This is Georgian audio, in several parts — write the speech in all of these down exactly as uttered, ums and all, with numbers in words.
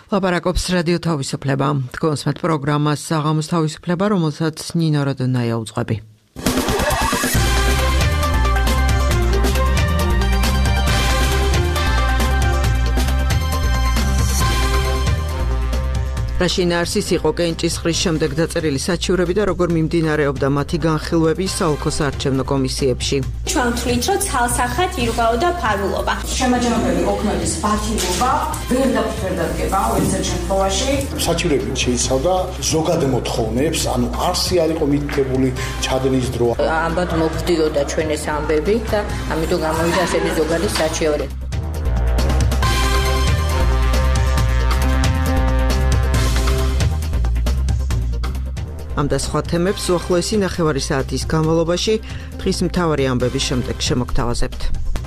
ლაპარაკობს რადიო თავისუფლება. თქვენს მეტ პროგრამას საღამოს თავისუფლება, რომელსაც ნინო როდონაია უძღვები. რაშინარსის იყო კენჭისყრის შემდეგ დაწერილი საჩივრები და როგორ მიმდინარეობდა მათი განხილვები საოლქო საარჩევნო კომისიებში. ჩვენ ვთვლით, რომ ცალსახად ირგაოდა ფარულობა. შემაჯამებელი ოქმების პარტიულობა ვერ დაფერდადგება ერთ შემთხვევაში. საჩივრები შეიცავდა ზოგად მოთხოვნებს, ანუ არსი არ იყო მითითებული ჩადენის დრო. ამბად მოგდიოდა ჩვენ ეს ამბები და ამიტომ გამოვიდა ასეთი ზოგადი საჩივრი. ამ და სხვა თემებს უახლოესი ნახევარი საათის განმავლობაში დღის მთავარი ამბების შემდეგ შემოგთავაზებთ.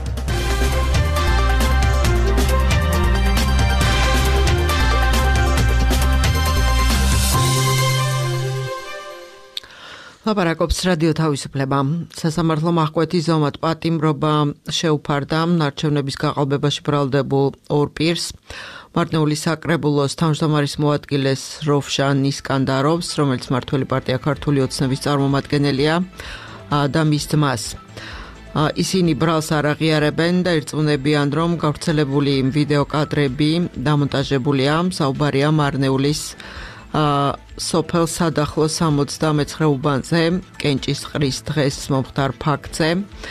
ლაპარაკობს რადიო თავისუფლება. სასამართლო აღკვეთის ზომად პატიმრობა შეუფარდა არჩევნების გაყალბებაში ბრალდებულ ორ პირს. მარტნეული საკრებულოს თავმჯდომარის მოადგილეს როვშან ისკანდაროვს, რომელიც მმართველი პარტია ქართული ოცნების წარმომადგენელია და მის ძმას. ისინი ბრალს არ აღიარებენ და ირწმუნებიან, რომ გავრცელებული ვიდეო კადრები დამონტაჟებულია. საუბარია მარნეულის სოფელ სადახლოს სამოცდამეცხრე უბანზე, კენჭისყრის დღეს მომხდარ ფაქტზე.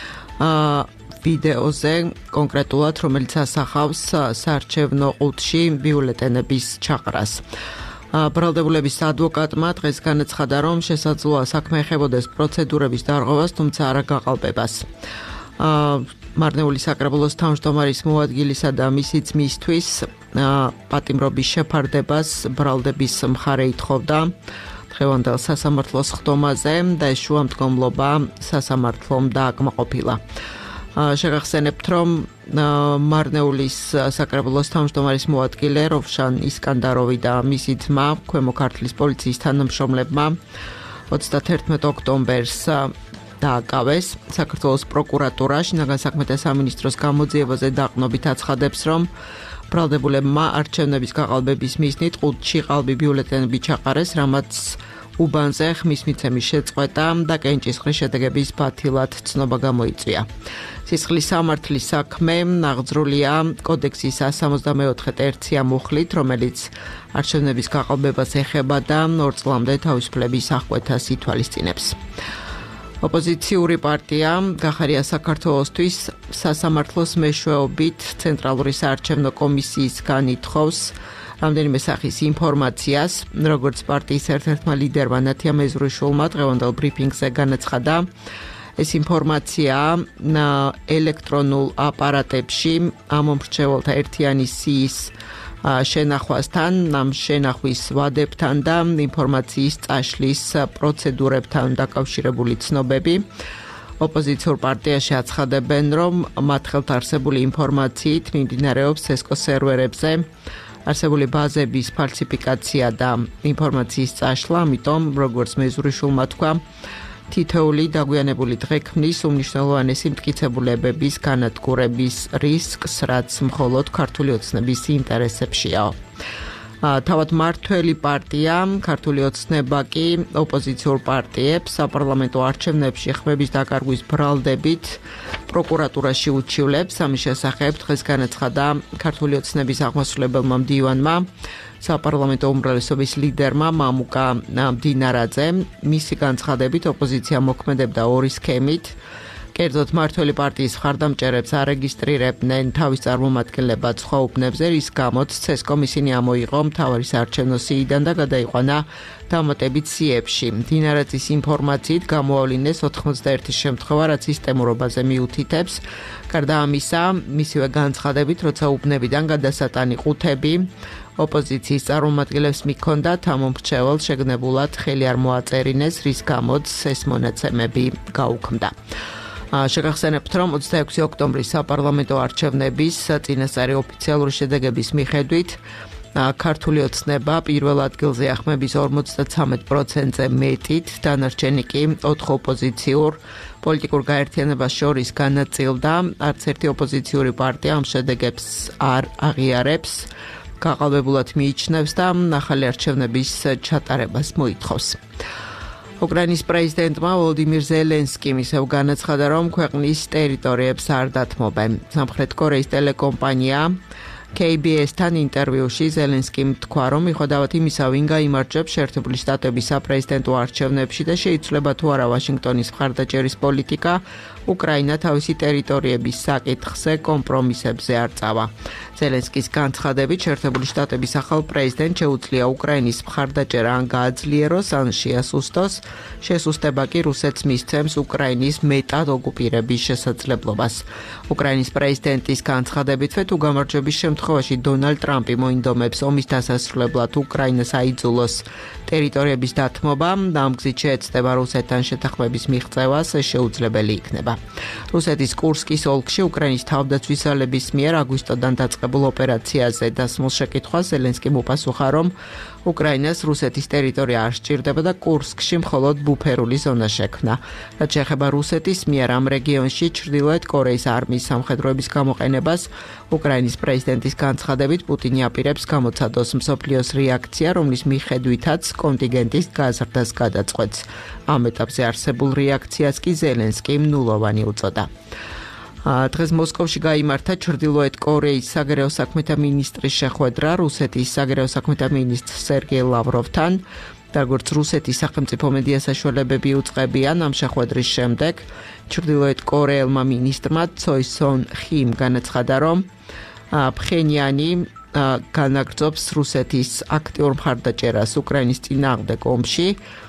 ვიდეოზე კონკრეტულად, რომელიც ასახავს საარჩევნო ყუთში ბიულეტენების ჩაყრას. ბრალდებულების ადვოკატმა დღეს განაცხადა, რომ შესაძლოა საქმე ეხებოდეს პროცედურების დარღვევას, თუმცა არა გაყალბებას. მარნეული საკრებულოს თავმჯდომარის მოადგილისა და მისი ძმისთვის პატიმრობის შეფარდებას ბრალდების მხარე ითხოვდა დღევანდელ სასამართლოს ხდომაზე და ეს შუამდგომლობა სასამართლომ დააკმაყოფილა. შეგახსენებთ, რომ მარნეულის საკრებულოს თავმჯდომარის მოადგილე როვშან ისკანდაროვი და მისი ძმა ქვემო ქართლის პოლიციის თანამშრომლებმა ოცდაათერთმეტ ოქტომბერს დააკავეს. საქართველოს პროკურატურა შინაგან საქმეთა სამინისტროს გამოძიებაზე დაყრდნობით აცხადებს, რომ ბრალდებულებმა არჩევნების გაყალბების მიზნით ყუთში ყალბი ბიულეტენები ჩაყარეს, რამაც უბანზე ხმის მიცემის შეწყვეტა და კენჭისყრის შედეგების ბათილად ცნობა გამოიწვია. სისხლის სამართლის საქმე აღძრულია კოდექსის სто სამოცდამეოთხე ერთსია მუხლით, რომელიც არჩევნების გაყალბებას ეხება და ორ წლამდე თავისუფლების აღკვეთას ითვალისწინებს. ოპოზიციური პარტია გახარია საქართველოსთვის სასამართლოს მეშვეობით ცენტრალური საარჩევნო კომისიისგან ითხოვს რამდენიმე სახის ინფორმაციას, როგორც პარტიის ერთ-ერთმა ლიდერმა ნათია მეზრუშულმა დღევანდელ ბრიფინგზე განაცხადა, ეს ინფორმაცია ელექტრონულ აპარატებში ამომრჩეველთა ერთიანი სიის შენახვასთან, ამ შენახვის ვადებთან და ინფორმაციის წაშლის პროცედურებთან დაკავშირებული ცნობები. ოპოზიციურ პარტიაში აცხადებენ, რომ მათ ხელთ არსებული ინფორმაციით მიმდინარეობს ცესკო სერვერებზე არსებული ბაზების ფალსიფიკაცია და ინფორმაციის წაშლა, ამიტომ, როგორც მეზრუშულმა თქვა, თითოეული დაგვიანებული დღე ქმნის უმნიშვნელოვანესი მტკიცებულებების განადგურების რისკს, რაც მხოლოდ ქართული ოცნების ინტერესებშია. თავად მმართველი პარტია, ქართული ოცნება კი ოპოზიციურ პარტიებს საპარლამენტო არჩევნებში ხმების დაკარგვის ბრალდებით პროკურატურაში უჩივლებს. ამის შესახებ დღეს განაცხადა ქართული ოცნების აღმასრულებელმა მდივანმა, საპარლამენტო უმრავლესობის ლიდერმა მამუკა მდინარაძე. მისი განცხადებით ოპოზიცია მოქმედებდა ორი სქემით. კერძოდ მმართველი პარტიის მხარდამჭერებს არეგისტრირებდნენ თავის წარმომადგენლებად სხვა უბნებზე, რის გამოც ცესკომ ისინი ამოიღო მთავარი საარჩევნო სიიდან და გადაიყვანა დამატებით სიებში. მდინარაძის ინფორმაციით გამოავლინეს ოთხმოცდაერთი შემთხვევა, რაც სისტემურობაზე მიუთითებს. გარდა ამისა, მისივე განცხადებით, როცა უბნებიდან გადასატანი ყუთები ოპოზიციის წარმომადგენლებს მიქონდათ, ამ მომრჩეველს შეგნებულად ხელი არ მოაწერინეს, რის გამოც ეს მონაცემები გაუქმდა. შეგახსენებთ, რომ ოცდაექვსი ოქტომბრის საპარლამენტო არჩევნების წინასწარი ოფიციალური შედეგების მიხედვით ქართული ოცნება პირველ ადგილზე ახმების ორმოცდათვრამეტ პროცენტზე მეტით, დანარჩენი კი ოთხ ოპოზიციურ პოლიტიკურ გაერთიანებას შორის განაწილდა. არც ერთი ოპოზიციური პარტია ამ შედეგებს არ აღიარებს. გაყალბებულად მიიჩნევს და ახალი არჩევნების ჩატარებას მოითხოვს. უკრაინის პრეზიდენტმა ვოლოდიმირ ზელენსკიმ ისევ განაცხადა, რომ ქვეყნის ტერიტორიებს არ დათმობენ. სამხრეთ კორეის ტელეკომპანია K B S-თან ინტერვიუში ზელენსკიმ თქვა, რომ მიუხედავად იმისა, ვინ გაიმარჯვებს შეერთებული შტატების საპრეზიდენტო არჩევნებში და შეიცვლება თუ არა ვაშინგტონის მხარდაჭერის პოლიტიკა, უკრაინა თავისი ტერიტორიების საკითხზე კომპრომისებზე არ წავა. ზელენსკის განცხადებით შეერთებული შტატების ახალ პრეზიდენტს შეუძლია უკრაინის მხარდაჭერა ან გააძლიეროს, ან შეასუსტოს, შესუსტება კი რუსეთს მისცემს უკრაინის მეტად ოკუპირების შესაძლებლობას. უკრაინის პრეზიდენტის განცხადებითვე თუ გამარჯვების შემთხვევაში დონალდ ტრამპი მოინდომებს ომის დასასრულებლად უკრაინას აიძულოს ტერიტორიების დათმობა და ამ გზით შეეცდება რუსეთთან შეთანხმების მიღწევას, შეუძლებელი იქნება. რუსეთის კურსკის ოლქში უკრაინის თავდაცვის ძალების მიერ აგვისტოდან დაწყებულ ოპერაციაზე დასმულ შეკითხვას ზელენსკიმ უპასუხა, რომ უკრაინას რუსეთის ტერიტორია არ სჭირდება და კურსკში მხოლოდ ბუფერული ზონა შექმნა. რაც შეეხება რუსეთის მიერ ამ რეგიონში ჩრდილოეთ კორეის არმიის სამხედროების გამოყენებას, უკრაინის პრეზიდენტის განცხადებით პუტინი აპირებს გამოცადოს მსოფლიოს რეაქცია, რომლის მიხედვითაც კონტინგენტის გაზრდას გადაწყვეტს. ამ ეტაპზე არსებულ რეაქციას კი ზელენსკიმ ნულოვანი უწოდა. დღეს მოსკოვში გაიმართა ჩრდილოეთ კორეის საგარეო საქმეთა მინისტრის შეხვედრა რუსეთის საგარეო საქმეთა მინისტრ სერგეი ლავროვთან. როგორც რუსეთის სახელმწიფო მედია საშუალებები უწყებიან, ამ შეხვედრის შემდეგ ჩრდილოეთ კორეელმა მინისტრმა ცოი სონ ხიმ განაცხადა, რომ ფხენიანი განაგრძობს რუსეთის აქტიურ მხარდაჭერას უკრაინის წინააღმდეგ ომში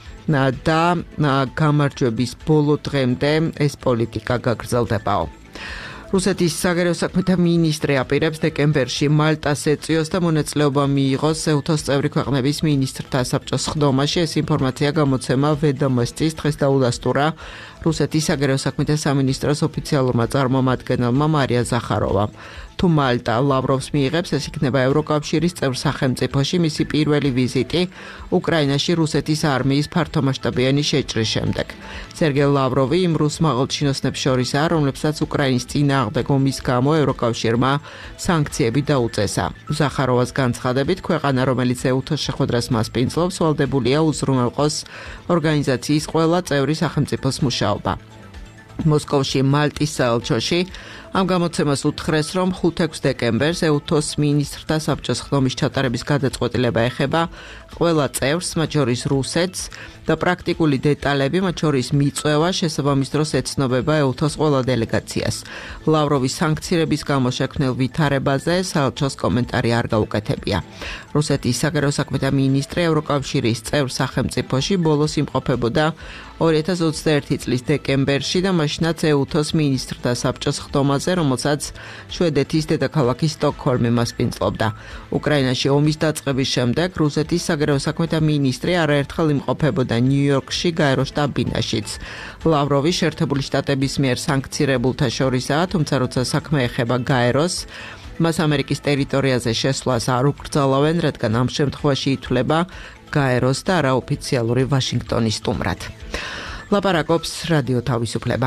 და გამარჯვების ბოლო დღემდე ეს პოლიტიკა გაგრძელდებაო. რუსეთის საგარეო საქმეთა მინისტრი აპირებს დეკემბერში მალტას ეწიოს და მონაწილეობა მიიღოს ეუთოს წევრი ქვეყნების მინისტრთა საბჭოს ხდომაში. ეს ინფორმაცია გამოცემა ვედომოსტის დღეს დაუდასტურა რუსეთის საგარეო საქმეთა სამინისტროს ოფიციალურმა წარმომადგენელმა მარია ზახაროვამ. თუ მალტა ლავროვს მიიღებს, ეს იქნება ევროკავშირის წევრ სახელმწიფოში მისი პირველი ვიზიტი უკრაინაში რუსეთის არმიის ფართომასშტაბიანი შეჭრის შემდეგ. სერგეი ლავროვი იმ რუს მაღალჩინოსნებს შორისაა, რომლებსაც უკრაინის წინააღმდეგ ომის გამო ევროკავშირმა სანქციები დაუწესა. ზახაროვას განცხადებით, ქვეყანა, რომელიც ეუთოს შეხვედრას მასპინძლობს, ვალდებულია უზრუნველყოს ორგანიზაციის ყველა წევრი სახელმწიფოს მუშაობა. მოსკოვში მალტის საელჩოში ამ გამოცემას უთხრეს, რომ ხუთი-ექვსი დეკემბერს ეუთოს მინისტრთა საბჭოს ხდომის ჩატარების გადაწყვეტილება ეხება ყველა წევრს, მათ შორის რუსეთს და პრაქტიკული დეტალები, მათ შორის მიწვევა შესაბამის დროს ეცნობება ეუთოს ყველა დელეგაციას. ლავროვის სანქციების გამო შექმნილ ვითარებაზე საელჩოს კომენტარი არ გაუკეთებია. რუსეთის საგარეო საქმეთა მინისტრი ევროკავშირის წევრ სახელმწიფოში ბოლოს იმყოფებოდა ორი ათას ოცდაერთი წლის დეკემბერში და მაშინაც ეუთოს მინისტრთა საბჭოს ხდომაზე, რომელსაც შვედეთის დედაქალაქი სტოკჰოლმი მასპინძლობდა. უკრაინაში ომის დაწყების შემდეგ რუსეთის საგარეო საქმეთა მინისტრი არაერთხელ იმყოფებოდა ნიუ-იორკში, გაეროს შტაბ-ბინაშიც. ლავროვი შეერთებული შტატების მიერ სანქცირებულთა შორისაა, თუმცა როცა საქმე ეხება გაეროს, მას ამერიკის ტერიტორიაზე შესვლას არ უკრძალავენ, რადგან ამ შემთხვევაში ითვლება გაეროს და არაოფიციალური ვაშინგტონის სტუმრად. ლაპარაკობს რადიო თავისუფლება.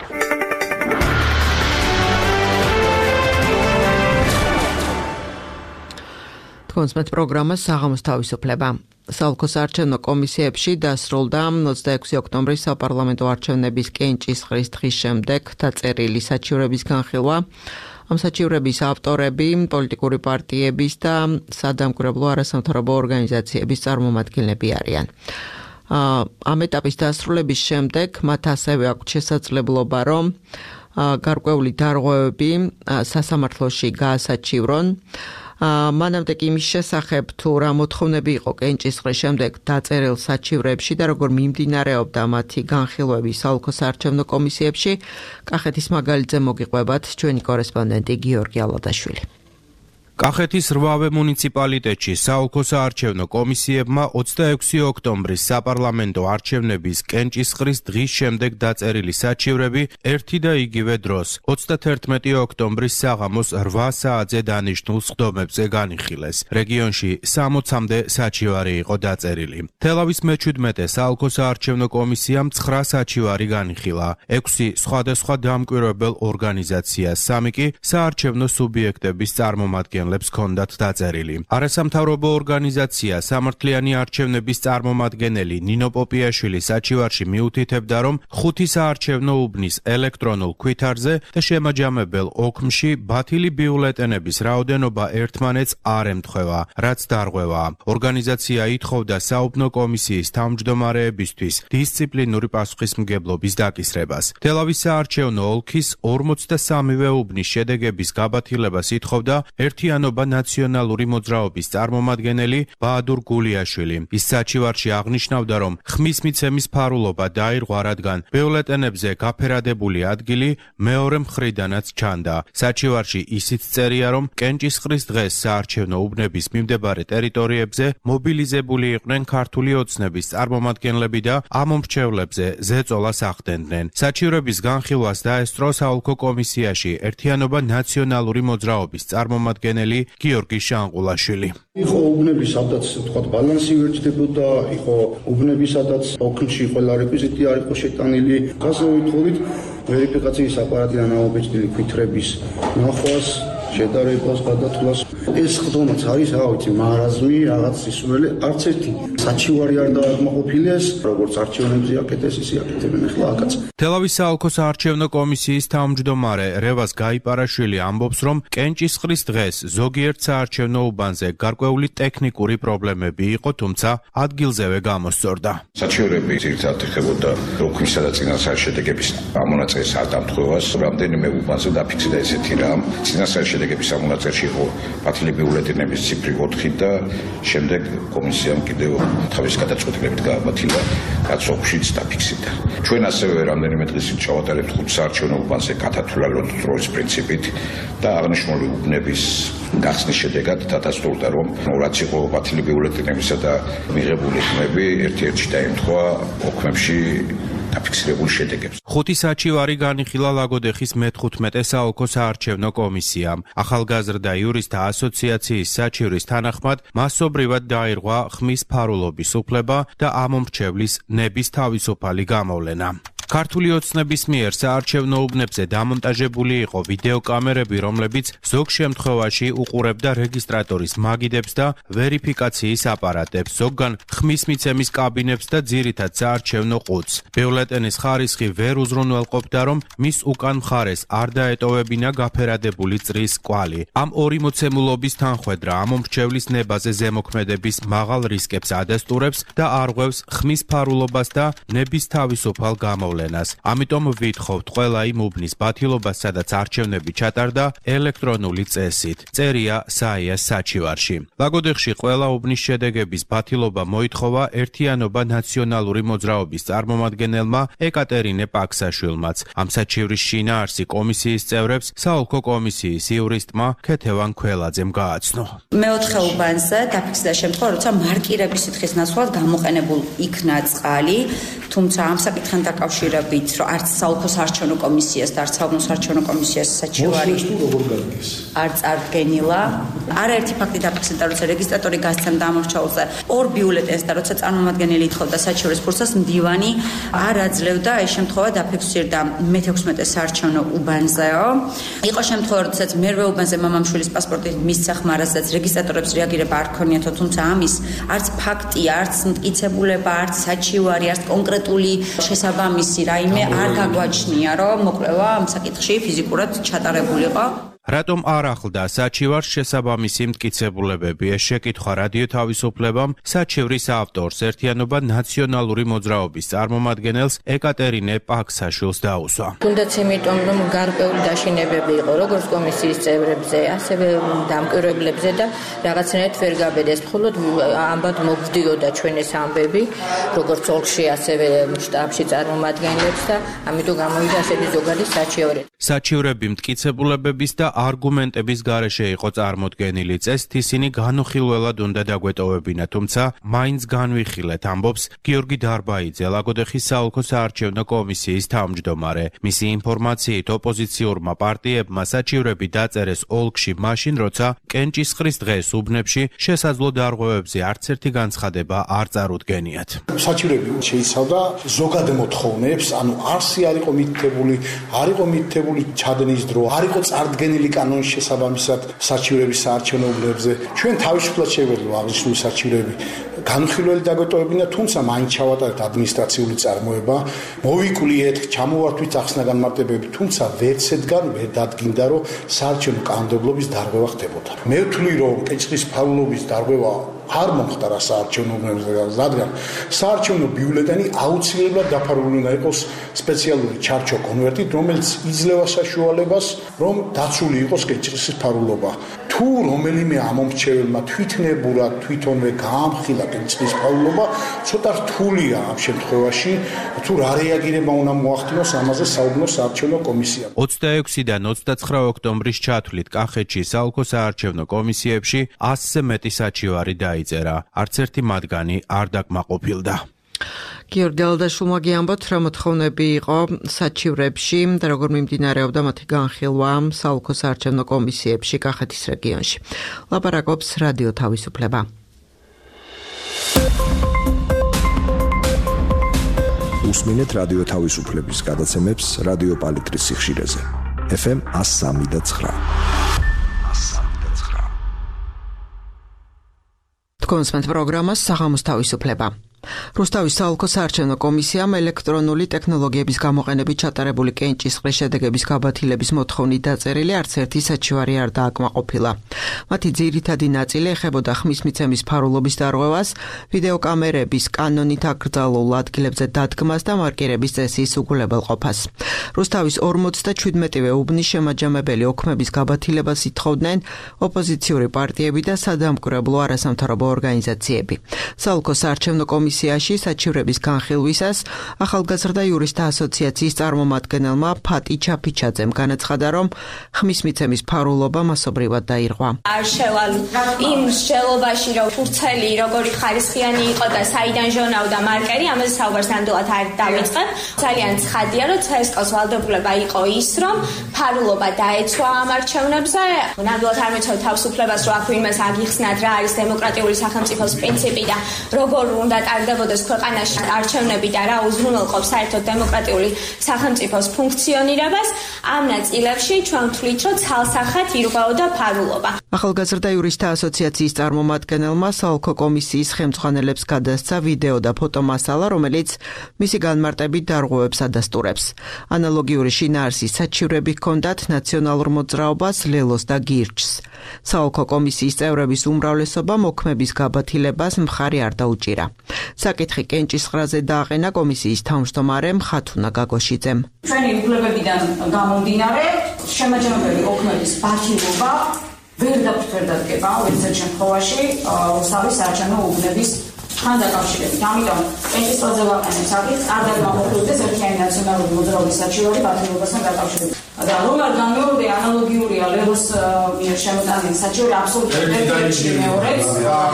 კონსმეთ პროგრამა საღამოს თავისუფლება. საოლქო საარჩევნო კომისიებში დასრულდა ოცდაექვსი ოქტომბრის საპარლამენტო არჩევნების კენჭისყრის დღის შემდეგ დაწერილი საჩივრების განხილვა. ამ საჩივრების ავტორები პოლიტიკური პარტიების და სადამკვირვებლო არასამთავრობო ორგანიზაციების წარმომადგენლები არიან. ამ ეტაპის დასრულების შემდეგ მათ ასევე აქვთ შესაძლებლობა, რომ გარკვეული დარღვევები სასამართლოში გაასაჩივრონ. მანამდე კი იმის შესახებ თუ რა მოთხოვნები იყო კენჭისყრის შემდეგ დაწერილ საჩივრებში და როგორ მიმდინარეობდა მათი განხილვები საოლქო საარჩევნო კომისიებში, კახეთის მაგალითზე მოგიყვებათ ჩვენი კორესპონდენტი გიორგი ალადაშვილი. კახეთის რვავე მუნიციპალიტეტში საოლქო საარჩევნო კომისიებმა ოცდაექვსი ოქტომბრის საპარლამენტო არჩევნების კენჭისყრის დღის შემდეგ დაწერილი საჩივრები ერთი და იგივე დროს ოცდათერთმეტი ოქტომბრის საღამოს რვა საათზე დანიშნულ სხდომებზე განიხილეს. რეგიონში სამოცამდე საჩივარი იყო დაწერილი. თელავის მეჩვიდმეტე საოლქო საარჩევნო კომისიამ ცხრა საჩივარი განიხილა. ექვსი სხვადასხვა დამკვირვებელ ორგანიზაციას, სამი კი საარჩევნო სუბიექტების წარმომადგენლ წარმომადგენლებს ჰქონდათ დაწერილი. არასამთავრობო ორგანიზაცია სამართლიანი არჩევნების წარმომადგენელი ნინო პოპიაშვილი საჩივარში მიუთითებდა, რომ ხუთი საარჩევნო უბნის ელექტრონულ ქვითარზე და შემაჯამებელ ოქმში ბათილი ბიულეტენების რაოდენობა ერთმანეთს არ ემთხვევა, რაც დარღვევა. ორგანიზაცია ითხოვდა საუბნო კომისიის თავმჯდომარეებისთვის დისციპლინური პასუხისმგებლობის დაკისრებას. თელავის საარჩევნო ოლქის ორმოცდასამივე უბნის შედეგების გაბათილებას ითხოვდა ერთიანობა ნაციონალური მოძრაობის წარმომადგენელი ბაადურ გულიაშვილი. ის საჩივარში აღნიშნავდა, რომ ხმის მიცემის ფარულობა დაირღვა, რადგან ბიულეტენებზე გაფერადებული ადგილი მეორე მხრიდანაც ჩანდა. საჩივარში ისიც წერია, რომ კენჭისყრის დღეს საარჩევნო უბნების მიმდებარე ტერიტორიებზე მობილიზებული იყვნენ ქართული ოცნების წარმომადგენლები და ამ მომრჩევლებზე ზეწოლას ახდენდნენ. საჩივრების განხილვას დაესწრო საოლქო კომისიაში ერთიანობა ნაციონალური მოძრაობის წარმომადგენელი გიორგი შანყულაშვილი. იყო უბნები, სადაც თქვათ ბალანსი ვერჯდებოდა, იყო უბნები, სადაც ოქმში ყველა რეკვიზიტი არ იყო შეტანილი. გასავე ვითხოვით ვერიფიკაციის აპარატიდან ამობეჭდილი ქვითრების ნახვას, შედარებას, გადათვლას. ეს ხდომაც არის, რა ვიცი, მარაზმი, რაღაც სისულელე, არც ერთი საჩივარი არ დააკმაყოფილეს, როგორც არჩევნებზე აკეთეს, ისე აკეთებენ ახლა აქაც. თელავის საოლქო საარჩევნო კომისიის თავმჯდომარე რევას გაიპარაშვილი ამბობს, რომ კენჭისყრის დღეს ზოგიერთ საარჩევნო უბანზე გარკვეული ტექნიკური პრობლემები იყო, თუმცა ადგილზევე გამოსწორდა. საჩივრები ძირითადად ეხებოდა ოქმისა და წინასწარ შედეგების ამონაწერის არ დამთხვევას, რამდენიმე უბანზე დაფიქსირდა ესეთი რამ. წინასწარ შედეგების ამონაწერში იყო ბათილი ბიულეტენების ციფრი ოთხი და შემდეგ კომისიამ კიდევ თავის გადაწყვეტილებით გააბათილა, რაც ოქშიც დაფიქსირდა. ჩვენ ასევე რამდენიმე დღის წინ ჩავატარებთ ხუთ საარჩევნო უბანზე გათათვლა ლოტოს პრინციპით და აღნიშნული უბნების გახსნის შედეგად დადასტურდა, რომ რაც იყო ბათილი ბიულეტენებისა და მიღებული ხმები ერთ-ერთში დაემთხვა ოქმებში დაფიქსირებულ შედეგებს. ხუთი საჩივარი განიხილა ლაგოდეხის მეთხუთმეტე საოლქო საარჩევნო კომისიამ. ახალგაზრდა იურისტთა ასოციაციის საჩივრის თანახმად მასობრივად დაირღვა ხმის ფარულობის უფლება და ამომრჩევლის ნების თავისუფალი გამოვლენა. ქართული ოცნების მიერ საარჩევნო უბნებზე დამონტაჟებული იყო ვიდეოკამერები, რომლებიც ზოგ შემთხვევაში უყურებდა რეგისტრატორის მაგიდებს და ვერიფიკაციის აპარატებს, ზოგან ხმის მიცემის კაბინებს და ძირითად საარჩევნო ყუთს. ბიულეტენის ხარისხი ვერ უზრუნველყოფდა, რომ მის უკან მხარეს არ დაეტოვებინა გაფერადებული წრის კვალი. ამ ორი მოცემულობის თანხვედრა ამომრჩევლის ნებაზე ზემოქმედების მაღალ რისკებს ადასტურებს და არღვევს ხმის ფარულობას და ნების თავისუფალ გამოვლენას. ამიტომ ვითხოვთ ყველა იმ უბნის ბათილობას, სადაც არჩევნები ჩატარდა ელექტრონული წესით. წერია საიას საჩივარში. ლაგოდეხში ყველა უბნის შედეგების ბათილობა მოითხოვა ერთიანობა ნაციონალური მოძრაობის წარმომადგენელმა ეკატერინე პაქსაშვილმაც. ამ საჩივრის შინაარსი კომისიის წევრებს საოლქო კომისიის იურისტმა ქეთევან ქველაძემ გააცნო. მეოთხე უბანზე დაფიქსირდა შემთხვევა, როცა მარკირების სითხის ნაცვლად გამოყენებულ იქნა წყალი, თუმცა ამ საკითხთან დაკავშირებით, რომ არც საოლქო საარჩევნო კომისიას და არც საუბნო საარჩევნო კომისიას საჩივარი არ წარდგენილა. არაერთი ფაქტი დაფიქსირდა, როცა რეგისტრატორი გასცემდა ამორჩეულზე ორ ბიულეტენს და როცა წარმომადგენელი ითხოვდა საჩივრის ფურცას, მდივანი არ აძლევდა. ეს შემთხვევა დაფიქსირდა მეთექვსმეტე საარჩევნო უბანზეო. იყო შემთხვევა, როდესაც მერვე უბანზე მამამშვილის პასპორტით მისცა ხმა, რასაც რეგისტრატორებს რეაგირება არ ქონიათო, თუმცა ამის არც ფაქტი, არც მტკიცებულება, არც საჩივარი, არც კონკრეტული შესაბამისი რაიმე არ გაგვაჩნია, რომ მოკვლევა ამ საკითხში ფიზიკურად ჩატარებულიყო. რატომ არ ახლდა საჩივარს შესაბამისი მტკიცებულებები? ეს შეკითხვა რადიო თავისუფლებამ საჩივრის ავტორს, ერთიანობა ნაციონალური მოძრაობის წარმომადგენელს ეკატერინე პაქსაშვილს დაუსვა. თუნდაც იმიტომ, რომ გარკვეული დაშინებები იყო როგორც კომისიის წევრებზე, ასევე დამკვირვებლებზე და რაღაცნაირად ვერ გაბედეს. მხოლოდ ამბად მოგвდიოდა ჩვენ ეს ამბები, როგორც ოლქში, ასევე შტაბში წარმომადგენლებს და ამიტომ გამოვიდა ასეთი ზოგადი საჩივარი. საჩივრები მტკიცებულებების და არგუმენტების გარეშე იყო წარმოდგენილი. წესით ისინი განუხილველად უნდა დაგვეტოვებინა, თუმცა მაინც განვიხილეთ, ამბობს გიორგი დარბაიძე, ლაგოდეხის საოლქო საარჩევნო კომისიის თავმჯდომარე. მისი ინფორმაციით ოპოზიციურმა პარტიებმა საჩივრები დაწერეს ოლქში მაშინ, როცა კენჭისყრის დღეს უბნებში შესაძლო დარღვევებზე არც ერთი განცხადება არ წარუდგენიათ. საჩივრები შეიცავდა ზოგად მოთხოვნებს, ანუ არსი არ იყო მითითებული, არ იყო მითითებული ჩადენის დრო, არ იყო წარდგენილი მოქმედი კანონის შესაბამისად საჩივრების საარჩევნო უბნებზე. ჩვენ თავისუფლად შევეძლო აღნიშნული საჩივრები განხილველი დაგვეტოვებინა, თუმცა მაინც ჩავატარეთ ადმინისტრაციული წარმოება, მოვიკვლიეთ, ჩამოვართვით ახსნა განმარტებები, თუმცა ვერცედგან ვერ დადგინდა, რომ საარჩევნო კანონმდებლობის დარღვევა ხდებოდა. მე ვთვლი, რომ კენჭისყრის ფარულობის დარღვევა არ მომხდარა საარჩევნო უბნებზე, რადგან საარჩევნო ბიულეტენი აუცილებლად დაფარული უნდა იყოს სპეციალური ჩარჩო კონვერტით, რომელიც იძლევა საშუალებას, რომ დაცული იყოს კენჭისყრის ფარულობა. თუ რომელიმე ამომრჩეველმა თვითნებურად თვითონვე გაამხილა კენჭისყრის ფარულობა, ცოტა რთულია ამ შემთხვევაში, თუ რა რეაგირება უნდა მოახდინოს ამაზე საუბნო საარჩევნო კომისიამ. ოცდაექვსიდან ოცდაცხრა ოქტომბრის ჩათვლით კახეთში საოლქო საარჩევნო კომისიებში ასზე მეტი საჩივარი დაიწერა. არც ერთი მათგანი არ დაკმაყოფილდა. გიორგი ალდაშულმა გიამბოთ, რა მოთხოვნები იყო საჩივრებში და როგორ მიმდინარეობდა მათი განხილვა საოლქო საარჩევნო კომისიებში კახეთის რეგიონში. ლაპარაკობს რადიო თავისუფლება. უსმინეთ რადიო თავისუფლების გადაცემებს რადიო პალიტრის სიხშირეზე. ეფ ემ one oh three point nine. თქვენს პროგრამას საღამოს თავისუფლება. რუსთავის საოლქო საარჩევნო კომისიამ ელექტრონული ტექნოლოგიების გამოყენებით ჩატარებული კენჭისყრის შედეგების გაბათილების მოთხოვნით დაწერილი არც ერთი საჩივარი არ დააკმაყოფილა. მათი ძირითადი ნაწილი ეხებოდა ხმის მიცემის ფარულობის დარღვევას, ვიდეოკამერების კანონით აკრძალულ ადგილებზე დადგმას და მარკირების წესის უგულებელყოფას. რუსთავის ორმოცდაჩვიდმეტივე უბნის შემაჯამებელი ოქმების გაბათილებას ითხოვდნენ ოპოზიციური პარტიები და სადამკვირვებლო არასამთავრობო ორგანიზაციები. საოლქო საარჩევნო კომისია კომისიაში საჩივრების განხილვისას ახალგაზრდა იურისტთა ასოციაციის წარმომადგენელმა ფატი ჩაფიჩაძემ განაცხადა, რომ ხმის მიცემის ფარულობა მასობრივად დაირღვა. არ შევალ იმ მსჯელობაში, რომ ფურცელი როგორი ხარისხიანი იყო და საიდან ჟონავდა მარკერი, ამაზე საუბარს ნამდვილად არ დავიწყებ. ძალიან ცხადია, რომ ცსკ-ს ვალდებულება იყო ის, რომ ფარულობა დაეცვა ამ არჩევნებზე. ნამდვილად არ მეცხოვ თავისუფლებას, რომ აქ ვინმეს აგიხსნათ რა არის დემოკრატიული სახელმწიფოს პრინციპი და როგორ უნდა ტარდებოდეს ქვეყანაში არჩევნები და რა უზრუნველყოფს საერთოდ დემოკრატიული სახელმწიფოს ფუნქციონირებას. ამ ნაწილებში ჩვენ ვთვლით, რომ ცალსახად ირღვეოდა ფარულობა. ახალგაზრდა იურისტთა ასოციაციის წარმომადგენელმა საოლქო კომისიის ხელმძღვანელებს გადასცა ვიდეო და ფოტო მასალა, რომელიც მისი განმარტებით დარღვევებს ადასტურებს. ანალოგიური შინაარსის საჩივრები ჰქონდათ ნაციონალურ მოძრაობას, ლელოს და გირჩს. საოლქო კომისიის წევრების უმრავლესობა მოქმების გაბათილებას მხარი არ დაუჭირა. საკითხი კენჭისყრაზე დააყენა კომისიის თავმჯდომარემ ხათუნა გაგოშიძემ. ჩვენი უფლებებიდან გამომდინარე, შემაჯამებელი ოქმების ბათილობა ვერ დაფუძნდება ვერცერთ შემთხვევაში რუსთავის საარჩევნო უბნების თან დაკავშირებით. ამიტომ კენჭისყრაზე ვაყენებ საკითხს, არ დაგმაყოფილდეს ერთიანი ნაციონალური მოძრაობის საჩივარი ბათილობასთან დაკავშირებით. და რომ არ განმეორდა ანალოგიურია ლელოს მიერ შემოტანილი საჩივარი აბსოლუტურად ერთი მეორეც.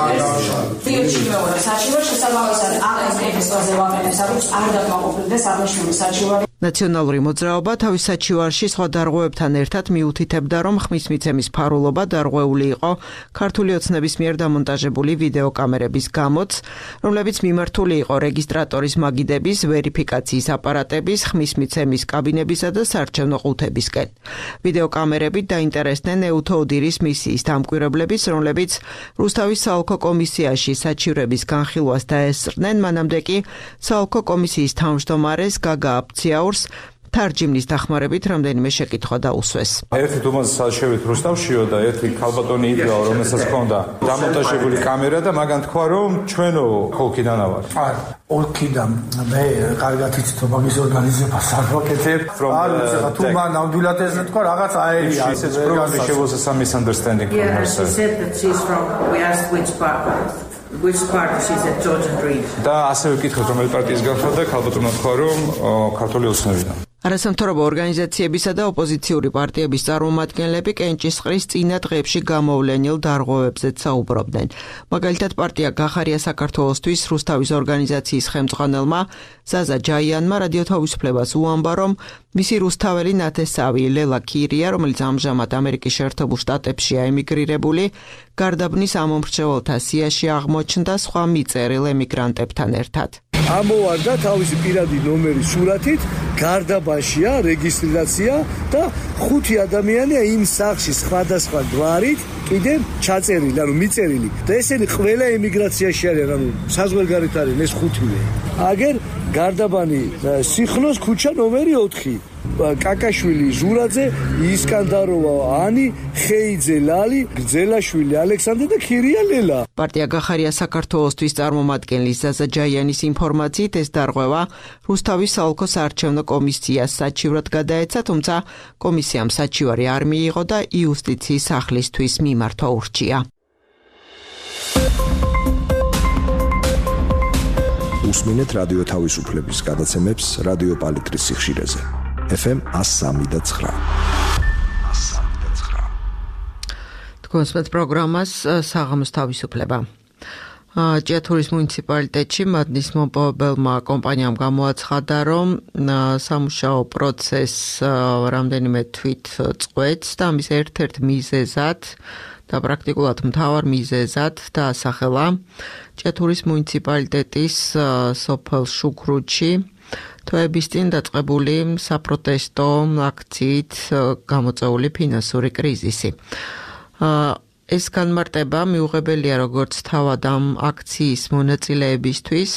ერთი მეორე საჩივარი შესაბამისად აქ კენჭისყრაზე ვაყენებ საკითხს, არ დაგმაყოფილდეს აღნიშნული საჩივარი. ნაციონალური მოძრაობა თავის საჩივარში სხვა დარღვევებთან ერთად მიუთითებდა, რომ ხმის მიცემის ფარულობა დარღვეული იყო ქართული ოცნების მიერ დამონტაჟებული ვიდეოკამერების გამოც, რომლებიც მიმართული იყო რეგისტრატორის მაგიდების, ვერიფიკაციის აპარატების, ხმის მიცემის კაბინებისა და საარჩევნო ყუთებისკენ. ვიდეოკამერებით დაინტერესდნენ ეუთო ოდირის მისიის დამკვირვებლების, რომლებიც რუსთავის საოლქო კომისიაში საჩივრების განხილვას დაესწრნენ, მანამდე კი საოლქო კომისიის თავმჯდომარეს გაგა აფციაურს თარჯიმნის დახმარებით რამდენიმე შეკითხვა დაუსვეს. ერთი თუმცა საშევით რუსთავშიო და ერთი ქალბატონი იდგაო, რომელსაც ჰქონდა დამონტაჟებული კამერა და მაგან თქვა, რომ ჩვენო ოლქიდან ავარ. არ, ოლქიდან მე კარგად იცით, რომ მაგის ორგანიზებას არ ვაკეთებ. არ ვიცი, თუ მან ნამდვილად ესე თქვა, რაღაც აერია. She said probably she was some misunderstanding from her side. Yeah, she said that she's from, we asked which part. Which party? She said Georgian Green. და ასევე ვკითხეთ, რომელი პარტიისგან ხარ და ქალბატონმა თქვა, რომ ქართული ოცნებიდან. არასამთავრობო ორგანიზაციებისა და ოპოზიციური პარტიების წარმომადგენლები კენჭისყრის წინა დღეებში გამოვლენილ დარღვევებზეც საუბრობდნენ. მაგალითად, პარტია გახარია საქართველოსთვის რუსთავის ორგანიზაციის ხელმძღვანელმა ზაზა ჯაიანმა რადიო თავისუფლებას უამბა, რომ მისი რუსთაველი ნათესავი ლელა ქირია, რომელიც ამჟამად ამერიკის შეერთებულ შტატებშია ემიგრირებული, გარდაბნის ამომრჩეველთა სიაში აღმოჩნდა სხვა მიწერილ ემიგრანტებთან ერთად. ამოვარდა თავისი პირადი ნომერის სურათით, გარდაბანშია რეგისტრაცია და ხუთი ადამიანია იმ სახლში სხვადასხვა გვარით კიდე ჩაწერილი, ანუ მიწერილი. და ესენი ყველა ემიგრაციაში არიან, ანუ საზღვარგარეთ არის ეს ხუთივე. აგერ გარდაბანი სიხნოს ქუჩა ნომერი ოთხი. კაკაშვილი ჟურაძე, ისკანდაროვა ანი, ხეიძე ლალი, გრძელაშვილი ალექსანდრე და ქირია ლელა. პარტია გახარია საქართველოსთვის წარმომადგენლის ზაზა ჯაიანის ინფორმაციით ეს დარღვევა რუსთავის საოლქო საარჩევნო კომისიას საჩივრად გადაეცა, თუმცა კომისიამ საჩივარი არ მიიღო და იუსტიციის სახლისთვის მიმართვა ურჩია. უსმინეთ რადიო თავისუფლების გადაცემებს რადიო პალიტრის სიხშირეზე. ეფ ემ one oh three და nine. თქვენს პროგრამას საღამოს თავისუფლება. ჭიათურის მუნიციპალიტეტში მადნის მომპოვებელმა კომპანიამ გამოაცხადა, რომ სამუშაო პროცესს რამდენიმე თვით წყვეტს და ამის ერთ-ერთ მიზეზად და პრაქტიკულად მთავარ მიზეზად დაასახელა ჭიათურის მუნიციპალიტეტის სოფელ შუქრუთში თვეების წინ დაწყებული საპროტესტო აქციით გამოწვეული ფინანსური კრიზისი. ეს განმარტება მიუღებელია როგორც თავად ამ აქციის მონაწილეებისთვის,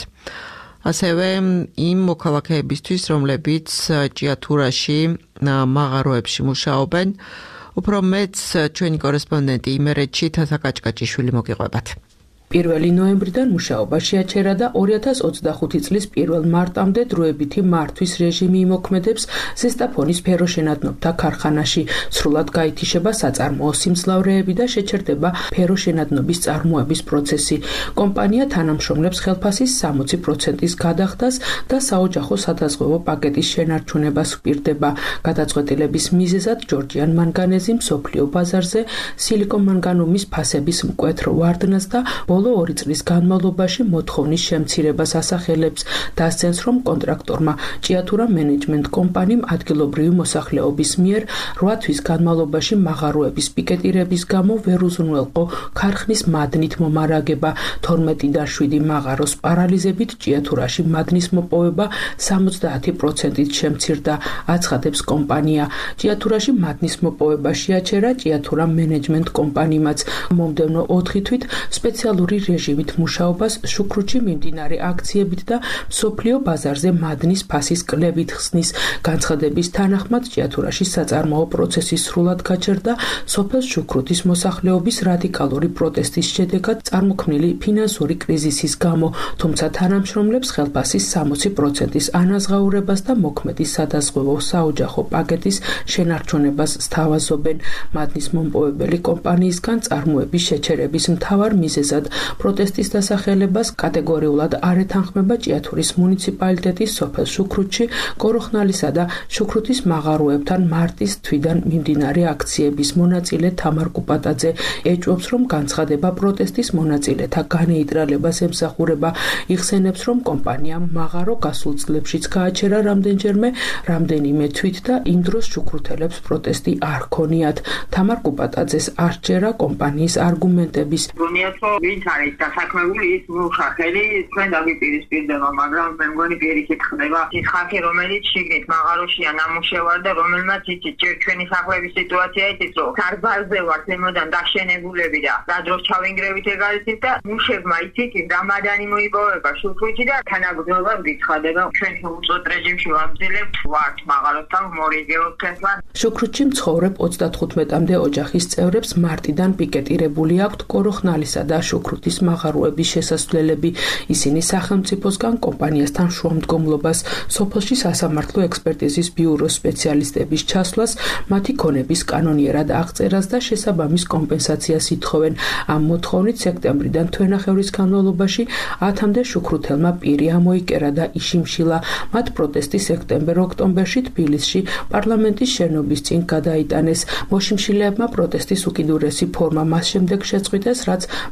ასევე იმ მოქალაქეებისთვის, რომლებიც ჭიათურაში მაღაროებში მუშაობენ. უფრო მეც ჩვენი კორესპონდენტი იმერეთში თათა კაჭკაჭიშვილი მოგიყვებათ. პირველი ნოემბრიდან მუშაობა შეაჩერა და ორი ათას ოცდახუთი წლის პირველ მარტამდე დროებითი მართვის რეჟიმი იმოქმედებს ზესტაფონის ფეროშენადნობთა ქარხანაში. სრულად გაითიშება საწარმოო სიმძლავრეები და შეჩერდება ფეროშენადნობის წარმოების პროცესი. კომპანია თანამშრომლებს ხელფასის სამოცი პროცენტის გადახდას და საოჯახო სადაზღვევო პაკეტის შენარჩუნებას ჰპირდება. გადაწყვეტილების მიზეზად ჯორჯიან მანგანეზი მსოფლიო ბაზარზე სილიკონმანგანუმის ფასების მკვეთრ ვარდნას და ბოლო ორი წლის განმავლობაში მოთხოვნის შემცირებას ასახელებს. დასცენს, რომ კონტრაქტორმა ჭიათურა მენეჯმენტ კომპანიამ ადგილობრივი მოსახლეობის მიერ რვა თვის განმავლობაში მაღაროების პიკეტირების გამო ვერ უზრუნველყო ქარხნის მადნით მომარაგება. თორმეტიდან შვიდი მაღაროს პარალიზებით ჭიათურაში მადნის მოპოვება სამოცდაათი პროცენტით შემცირდა, აცხადებს კომპანია. ჭიათურაში მადნის მოპოვება შეაჩერა ჭიათურა მენეჯმენტ კომპანიამაც. მომდევნო ოთხი თვით სპეციალური რეჟიმით მუშაობას შუქრუთში მიმდინარე აქციებით და მსოფლიო ბაზარზე მადნის ფასის კლებით ხსნის. განცხადების თანახმად ჭიათურაში საწარმოო პროცესი სრულად გაჩერდა სოფელ შუქრუთის მოსახლეობის რადიკალური პროტესტის შედეგად წარმოქმნილი ფინანსური კრიზისის გამო, თუმცა თანამშრომლებს ხელფასის სამოცი პროცენტის ანაზღაურებას და მოქმედი სადაზღვევო საოჯახო პაკეტის შენარჩუნებას სთავაზობენ. მადნის მომპოვებელი კომპანიისგან წარმოების შეჩერების მთავარ მიზეზად პროტესტის დასახელებას კატეგორიულად არ ეთანხმება ჭიათურის მუნიციპალიტეტის სოფელ შუქრუთში კოროხნალისა და შუქრუთის მაღაროებთან მარტის თვიდან მიმდინარე აქციების მონაწილე თამარ კუპატაძე ეჭვობს, რომ განცხადება პროტესტის მონაწილეთა განეიტრალებას ემსახურება. იხსენებს, რომ კომპანიამ მაღარო გასულ წლებშიც გააჩერა რამდენჯერმე, რამდენიმე თვით და იმ დროს შუქრუთელებს პროტესტი არ ქონიათ. თამარ კუპატაძეს არ სჯერა კომპანიის არგუმენტების. გონიათ რომ ვინც არის დასაქმებული ის მუშახელი თქვენ დაგიპირისპირდება, მაგრამ მე მგონი პირიქით ხდება ის ხალხი, რომელიც შიგნით მაღაროშია ნამუშევარ და რომელმაც იცით ჯერ ჩვენი სახლების სიტუაცია იცით რომ დარბაზზე ვართ ემოდან დაშენებულები და რა დროს ჩავინგრევით ეგარისით და მუშებმა იცით რამადანი მოიპოვება შუქრუთში და თანაგრძნობა გიცხადება ჩვენ უწოდ რეჟიმში ვაბრძილებთ ვართ მაღაროსთან მორიგეობთ თეთრად. შუქრუთში მცხოვრებ ოცდათხუთმეტამდე ოჯახის წევრებს მარტიდან პიკეტირებული აქვთ კოროხნალისა და შუქრუთის მაღაროების შესასვლელები. ისინი სახელმწიფოსგან კომპანიასთან შუამდგომლობას, სოფელში სასამართლო ექსპერტიზის ბიუროს სპეციალისტების ჩასვლას, მათი ქონების კანონიერად აღწერას და შესაბამის კომპენსაციას ითხოვენ. ამ მოთხოვნით სექტემბრიდან თვენახევრის განმავლობაში ათამდე შუქრუთელმა პირი ამოიკერა და იშიმშილა. მათ პროტესტი სექტემბერ-ოქტომბერში თბილისში პარლამენტის შენობის წინ გადაიტანეს. მოშიმშილეებმა პროტესტის უკიდურესი ფორმა მას შემდეგ შეწყვიტეს, რაც პარლამენტის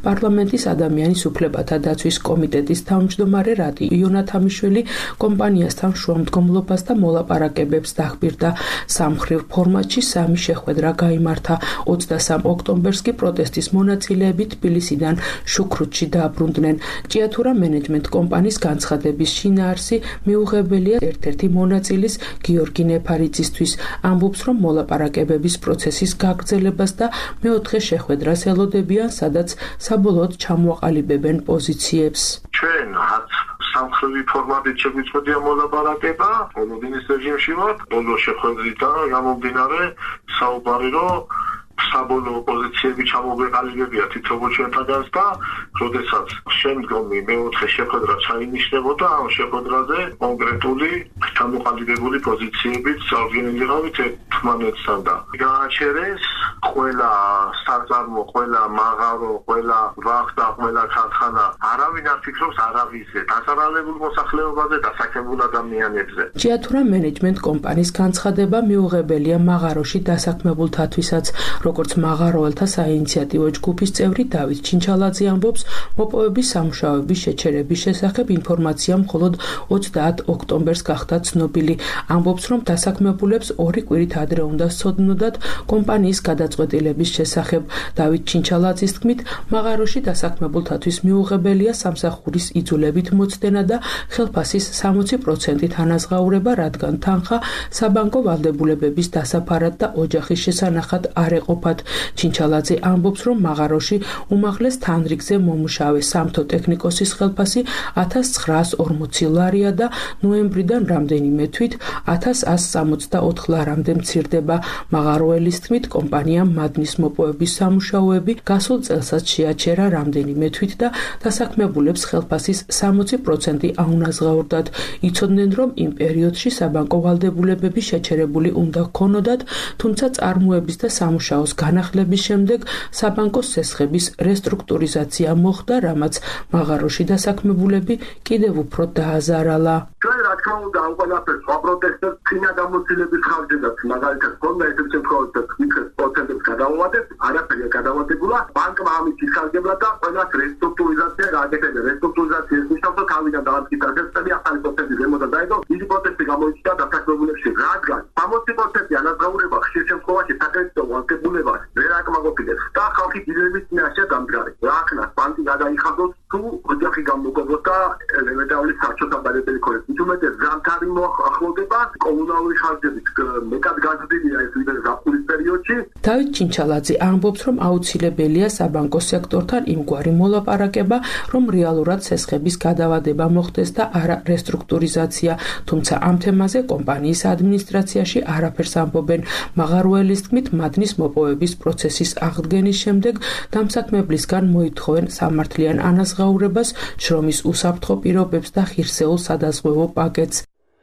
პარლამენტის ადამიანის უფლებათა დაცვის კომიტეტის თავმჯდომარე რატი იონათამიშვილი კომპანიასთან შუამდგომლობას და მოლაპარაკებებს დახბირდა. სამხრივ ფორმატში სამი შეხვედრა გაიმართა. ოცდასამ ოქტომბერს კი პროტესტის მონაწილეები თბილისიდან შუქრუთში დააბრუნდნენ. ჭიათურა მენეჯმენტ კომპანიის განცხადების შინაარსი მიუღებელია ერთ-ერთი მონაწილის გიორგი ნეფარიძისთვის. ამბობს, რომ მოლაპარაკებების პროცესის გაგრძელებას და მეოთხე შეხვედრას ელოდებიან, სადაც საბოლოოდ ჩამოაყალიბებენ პოზიციებს. ჩვენ სამხრივი ფორმატით შეგვიწყვეტია მოლაპარაკება, ოლოდინის რეჟიმში ვართ, ბოლო შეხვედრიდან გამომდინარე საუბარი, რომ საბოლოო პოზიციები ჩამოგვეყალიბებია თითოეულ ჩვენთაგანს და როდესაც შემდგომი მეოთხე შეხვედრა ჩაინიშნებოდა, ამ შეხვედრაზე კონკრეტული ჩამოყალიბებული პოზიციებით წარდგენილიყავით ერთმანეთთან და გააჩერეს ყველა საწარმო, ყველა მაღარო, ყველა ვახტა, ყველა ქარხანა. არავინ არ ფიქრობს არავისზე, დასარალებულ მოსახლეობაზე და საქმებულ ადამიანებზე. ჭიათურა მენეჯმენტ კომპანიის განცხადება მიუღებელია მაღაროში დასაქმებულთათვისაც. როგორც მაღაროელთა საინიციატივო ჯგუფის წევრი დავით ჩინჩალაძე ამბობს, მოპოვების სამუშაოების შეჩერების შესახებ ინფორმაცია მხოლოდ ოცდაათ ოქტომბერს გახდა ცნობილი. ამბობს, რომ დასაქმებულებს ორი კვირით ადრე უნდა სცოდნოდათ კომპანიის გადაწყვეტილების შესახებ. დავით ჩინჩალაძის თქმით, მაღაროში დასაქმებულთათვის მიუღებელია სამსახურის იძულებით მოცდენა და ხელფასის სამოცი პროცენტით ანაზღაურება, რადგან თანხა საბანკო ვალდებულებების დასაფარად და ოჯახის შესანახად არ ეყოფათ. ჩინჩალაძე ამბობს, რომ მაღაროში უმაღლეს თანრიგზე მომუშავე სამთო ტექნიკოსის ხელფასი ათას ცხრაას ორმოცი ლარია და ნოემბრიდან რამდენიმე თვით ათას ასს სამოცდაოთხ ლარამდე მცირდება. მაღაროელის თქმით, კომპანიამ მადნის მოპოვების სამუშაოები გასულ წელსაც შეაჩერა რამდენიმე თვით და დასაქმებულებს ხელფასის სამოცი პროცენტი აუნაზღაურდათ. იცოდნენ, რომ იმ პერიოდში საბანკო ვალდებულებები შეჩერებული უნდა ჰქონოდათ, თუმცა წარმოების და სამუშაოს განახლების შემდეგ საბანკო სესხების რესტრუქტურიზაცია მოხდა, რამაც მაღაროში დასაქმებულები კიდევ უფრო დააზარალა. ჩვენ რა თქმა უნდა ამ ყველაფერს ვაპროტესტებთ წინა გამოცდილების ხარჯებად, მაგალითად გონდა ესეთ შემთხვევაში თითქოს პროცენტებს გადავავადეთ, არაფერი გადავადებულა, ბანკმა ამით ისარგებლა და ყველას რესტრუქტურიზაცია გააკეთა. რესტრუქტურიზაციის ნიშნავს თავიდან დაამტკიცა შეწევი ახალი პროცესი ზემოდან დაიდო, დიდი პროცესი გამოიჩინა დასაქმებულებში, რადგან სამოცი პროცენტი ანაზღაურება ხშირ შემთხვევაში საკრედიტო ვალდებულებას ვერ აკმაყოფილებს და ხალხი დილების წინაშე გამდგარი. რა ხნას ბანკი გადაიხადოს თუ ოჯახი გამოგობროს და ელემენტარული საერთო დაბადებელი ქონდეს. თუმცა ზამთარი მოახლოვდება, კომუნალური ხარჯებით მეტად გაზრდილია ეს ვიდრე ზაფხულის პერიოდში. დავით ჩინჩალაძე ამბობს, რომ აუცილებელია საბანკო სექტორთან იმგვარი მოლაპარაკება, რომ რეალურად სესხების გადავადება მოხდეს და არა რესტრუქტურიზაცია. თუმცა ამ თემაზე კომპანიის ადმინისტრაციაში არაფერს ამბობენ. მაღაროელის თქმით, მადნის მოპოვების პროცესის აღდგენის შემდეგ დამსაქმებლისგან მოითხოვენ სამართლიან ანაზღაურებას, შრომის უსაფრთხო პირობებს და ღირსეულ სადაზღვევო პაკეტს.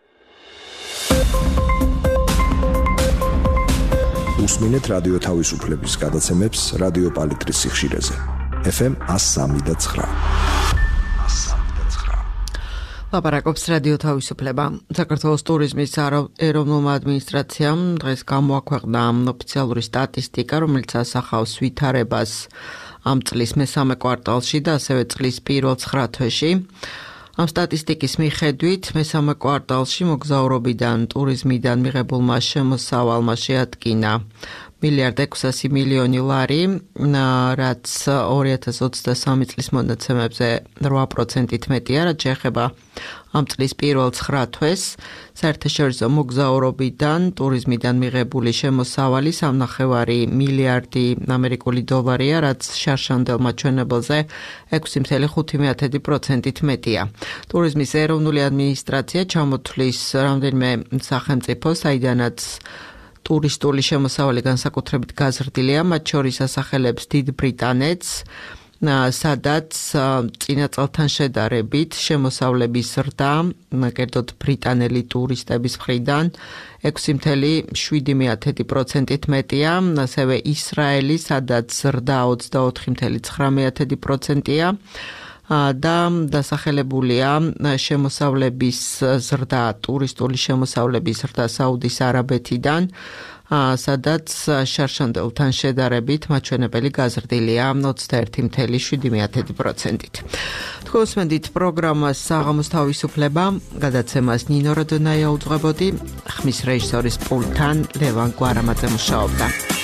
უსმინეთ რადიო თავისუფლების გადაცემებს რადიო პალიტრის სიხშირეზე. ეფ ემ one oh three point nine. ლაპარაკობს რადიო თავისუფლება. საქართველოს ტურიზმის ეროვნულმა ადმინისტრაციამ დღეს გამოაქვეყნა ოფიციალური სტატისტიკა, რომელიც ასახავს ვითარებას ამ წლის მესამე კვარტალში და ასევე წლის პირველ ცხრა თვეში. ამ სტატისტიკის მიხედვით მესამე კვარტალში მოგზაურობიდან ტურიზმიდან მიღებულმა შემოსავალმა შეადგინა მილიარდ ექვსასი მილიონი ლარი, რაც ორი ათას ოცდასამი წლის მონაცემებზე რვა პროცენტით მეტია, რაც შეეხება ამ წლის პირველ ცხრა თვეს. საერთაშორისო მოგზაურობიდან ტურიზმიდან მიღებული შემოსავალი სამნახევარი მილიარდი ამერიკული დოლარია, რაც შარშანდელ მაჩვენებელზე ექვსი წელი ხუთი პროცენტით მეტია. ტურიზმის ეროვნული ადმინისტრაცია ჩამოთვლის რამდენიმე სახელმწიფო, საიდანაც ტურისტული შემოსავალი განსაკუთრებით გაზრდილია, მათ შორის ასახელებს დიდ ბრიტანეთს, სადაც წინა წელთან შედარებით შემოსავლების ზრდა, კერძოდ ბრიტანელი ტურისტების მხრიდან ექვსი წელი შვიდი პროცენტით მეტია, ასევე ისრაელი, სადაც ზრდა ოცდაოთხი წელი ცხრა პროცენტია. და დასახელებულია შემოსავლების ზრდა, ტურისტული შემოსავლების ზრდა საუდის არაბეთიდან, სადაც შარშანდელთან შედარებით მაჩვენებელი გაზრდილია ოცდაერთი ათეული შვიდი პროცენტით. თქვენსმენდით პროგრამას საღამოს თავისუფლება, გადაცემას ნინო როდონაია უძღვებოდი, ხმის რეჟისორის პულტთან ლევან გვარამაძე მუშაობდა.